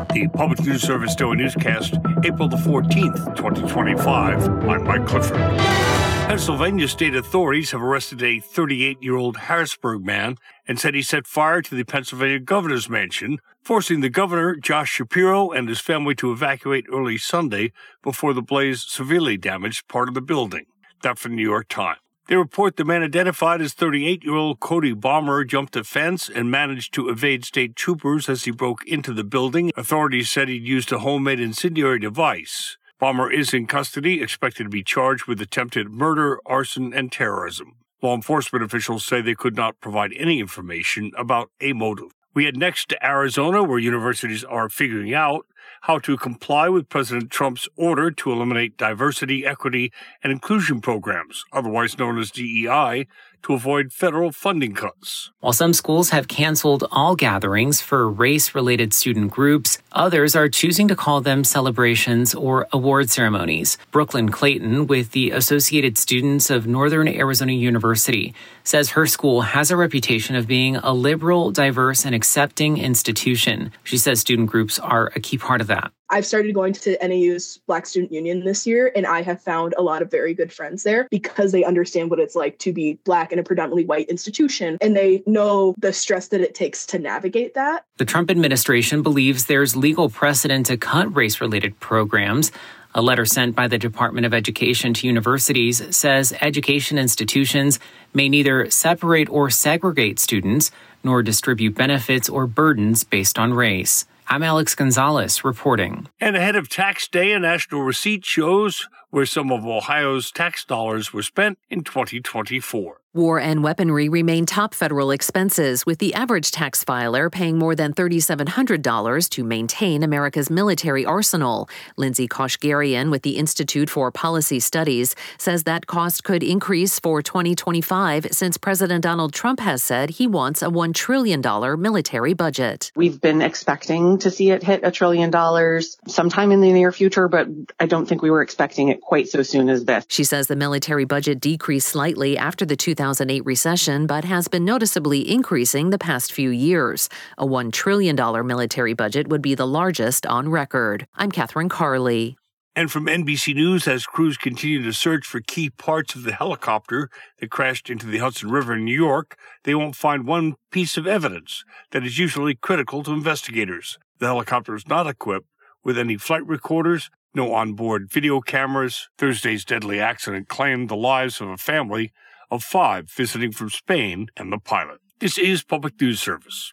The Public News Service Daily Newscast, April the 14th, 2025. I'm Mike Clifford. Pennsylvania state authorities have arrested a 38-year-old Harrisburg man and said he set fire to the Pennsylvania governor's mansion, forcing the governor, Josh Shapiro, and his family to evacuate early Sunday before the blaze severely damaged part of the building. That from the New York Times. They report the man identified as 38-year-old Cody Balmer jumped a fence and managed to evade state troopers as he broke into the building. Authorities said he'd used a homemade incendiary device. Balmer is in custody, expected to be charged with attempted murder, arson, and terrorism. Law enforcement officials say they could not provide any information about a motive. We head next to Arizona, where universities are figuring out how to comply with President Trump's order to eliminate diversity, equity, and inclusion programs, otherwise known as DEI, to avoid federal funding cuts. While some schools have canceled all gatherings for race-related student groups, others are choosing to call them celebrations or award ceremonies. Brooklyn Clayton, with the Associated Students of Northern Arizona University, says her school has a reputation of being a liberal, diverse, and accepting institution. She says student groups are a key part of that. I've started going to NAU's Black Student Union this year, and I have found a lot of very good friends there because they understand what it's like to be Black in a predominantly white institution, and they know the stress that it takes to navigate that. The Trump administration believes there's legal precedent to cut race-related programs. A letter sent by the Department of Education to universities says education institutions may neither separate or segregate students, nor distribute benefits or burdens based on race. I'm Alex Gonzalez reporting. And ahead of Tax Day, a national receipt shows where some of Ohio's tax dollars were spent in 2024. War and weaponry remain top federal expenses, with the average tax filer paying more than $3,700 to maintain America's military arsenal. Lindsay Koshgarian with the Institute for Policy Studies says that cost could increase for 2025 since President Donald Trump has said he wants a $1 trillion military budget. We've been expecting to see it hit $1 trillion sometime in the near future, but I don't think we were expecting it quite so soon as this. She says the military budget decreased slightly after the 2008 recession, but has been noticeably increasing the past few years. A $1 trillion military budget would be the largest on record. I'm Catherine Carley. And from NBC News, as crews continue to search for key parts of the helicopter that crashed into the Hudson River in New York, they won't find one piece of evidence that is usually critical to investigators. The helicopter is not equipped with any flight recorders, no onboard video cameras. Thursday's deadly accident claimed the lives of a family of 5 visiting from Spain and the pilot. This is Public News Service.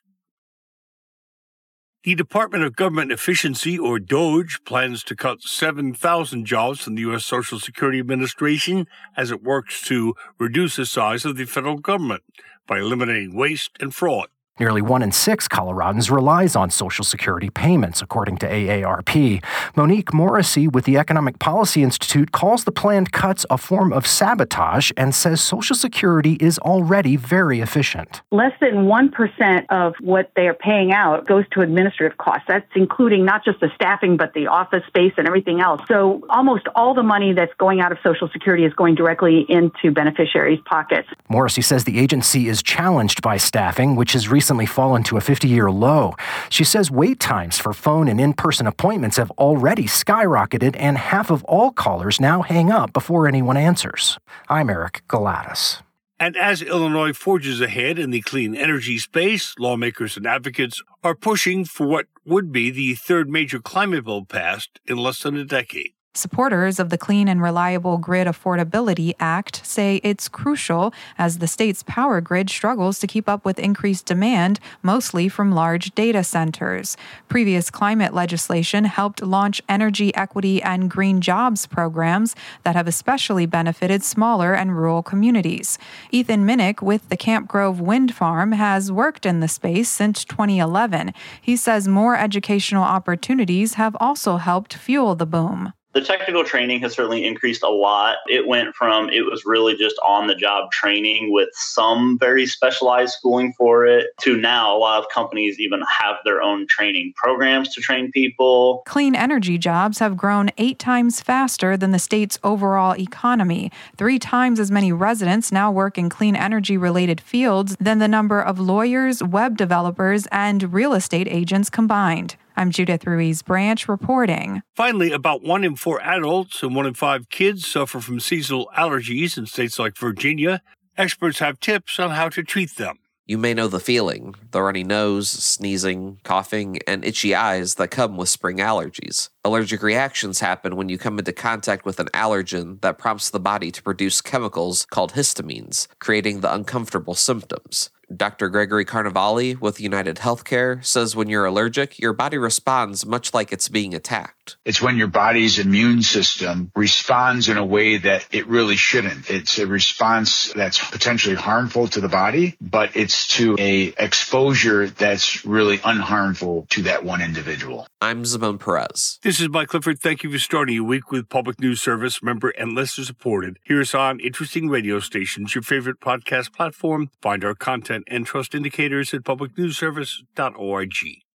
The Department of Government Efficiency, or DOGE, plans to cut 7,000 jobs from the U.S. Social Security Administration as it works to reduce the size of the federal government by eliminating waste and fraud. Nearly 1 in 6 Coloradans relies on Social Security payments, according to AARP. Monique Morrissey with the Economic Policy Institute calls the planned cuts a form of sabotage and says Social Security is already very efficient. Less than 1% of what they are paying out goes to administrative costs. That's including not just the staffing, but the office space and everything else. So almost all the money that's going out of Social Security is going directly into beneficiaries' pockets. Morrissey says the agency is challenged by staffing, which has recently fallen to a 50-year low. She says wait times for phone and in-person appointments have already skyrocketed, and half of all callers now hang up before anyone answers. I'm Eric Galatas. And as Illinois forges ahead in the clean energy space, lawmakers and advocates are pushing for what would be the third major climate bill passed in less than a decade. Supporters of the Clean and Reliable Grid Affordability Act say it's crucial as the state's power grid struggles to keep up with increased demand, mostly from large data centers. Previous climate legislation helped launch energy equity and green jobs programs that have especially benefited smaller and rural communities. Ethan Minnick with the Camp Grove Wind Farm has worked in the space since 2011. He says more educational opportunities have also helped fuel the boom. The technical training has certainly increased a lot. It went from, it was really just on-the-job training with some very specialized schooling for it, to now a lot of companies even have their own training programs to train people. Clean energy jobs have grown 8 times faster than the state's overall economy. 3 times as many residents now work in clean energy-related fields than the number of lawyers, web developers, and real estate agents combined. I'm Judith Ruiz Branch reporting. Finally, about 1 in 4 adults and 1 in 5 kids suffer from seasonal allergies in states like Virginia. Experts have tips on how to treat them. You may know the feeling, the runny nose, sneezing, coughing, and itchy eyes that come with spring allergies. Allergic reactions happen when you come into contact with an allergen that prompts the body to produce chemicals called histamines, creating the uncomfortable symptoms. Dr. Gregory Carnevale with United Healthcare says when you're allergic, your body responds much like it's being attacked. It's when your body's immune system responds in a way that it really shouldn't. It's a response that's potentially harmful to the body, but it's to a exposure that's really unharmful to that one individual. I'm Zamon Perez. This is Mike Clifford. Thank you for starting your week with Public News Service, member and listener supported. Hear us on interesting radio stations, your favorite podcast platform. Find our content and trust indicators at publicnewsservice.org.